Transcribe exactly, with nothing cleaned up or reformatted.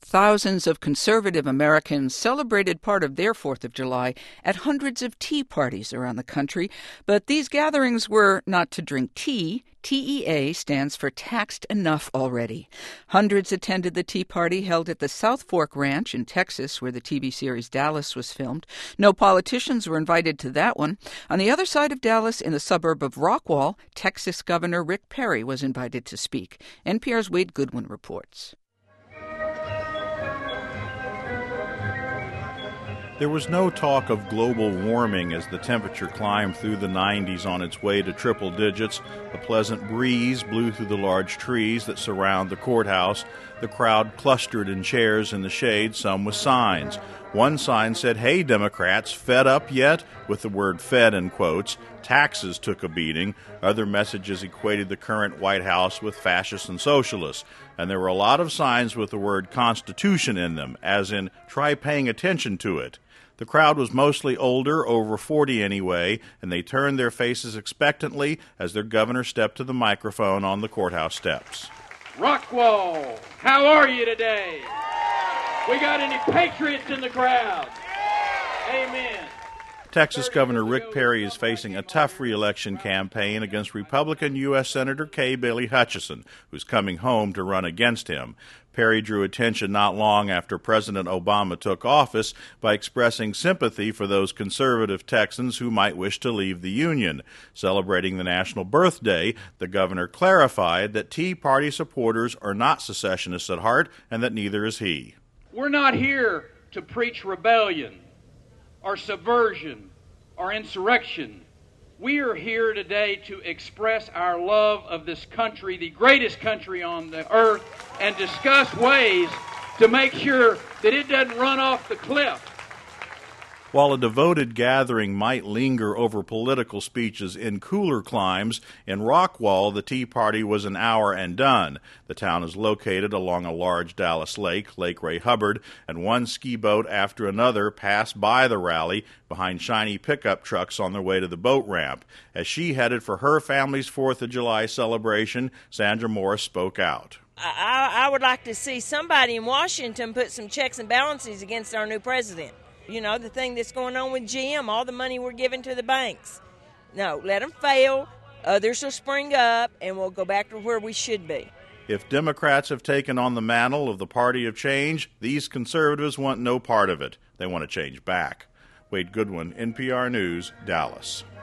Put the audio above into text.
Thousands of conservative Americans celebrated part of their fourth of July at hundreds of tea parties around the country, but these gatherings were not to drink tea. T E A stands for Taxed Enough Already. Hundreds attended the tea party held at the South Fork Ranch in Texas, where the T V series Dallas was filmed. No politicians were invited to that one. On the other side of Dallas, in the suburb of Rockwall, Texas Governor Rick Perry was invited to speak. N P R's Wade Goodwin reports. There was no talk of global warming as the temperature climbed through the nineties on its way to triple digits. A pleasant breeze blew through the large trees that surround the courthouse. The crowd clustered in chairs in the shade, some with signs. One sign said, "Hey, Democrats, fed up yet?" with the word fed in quotes. Taxes took a beating. Other messages equated the current White House with fascists and socialists. And there were a lot of signs with the word Constitution in them, as in, try paying attention to it. The crowd was mostly older, over forty anyway, and they turned their faces expectantly as their governor stepped to the microphone on the courthouse steps. Rockwall, how are you today? We got any patriots in the crowd? Amen. Texas Governor Rick Perry is facing a tough re-election campaign against Republican U S Senator Kay Bailey Hutchison, who's coming home to run against him. Perry drew attention not long after President Obama took office by expressing sympathy for those conservative Texans who might wish to leave the Union. Celebrating the national birthday, the governor clarified that Tea Party supporters are not secessionists at heart and that neither is he. We're not here to preach rebellion or subversion or insurrection. We are here today to express our love of this country, the greatest country on the earth, and discuss ways to make sure that it doesn't run off the cliff. While a devoted gathering might linger over political speeches in cooler climes, in Rockwall, the Tea Party was an hour and done. The town is located along a large Dallas lake, Lake Ray Hubbard, and one ski boat after another passed by the rally behind shiny pickup trucks on their way to the boat ramp. As she headed for her family's fourth of July celebration, Sandra Morris spoke out. I, I would like to see somebody in Washington put some checks and balances against our new president. You know, the thing that's going on with G M, all the money we're giving to the banks. No, let them fail, others will spring up, and we'll go back to where we should be. If Democrats have taken on the mantle of the party of change, these conservatives want no part of it. They want to change back. Wade Goodwin, N P R News, Dallas.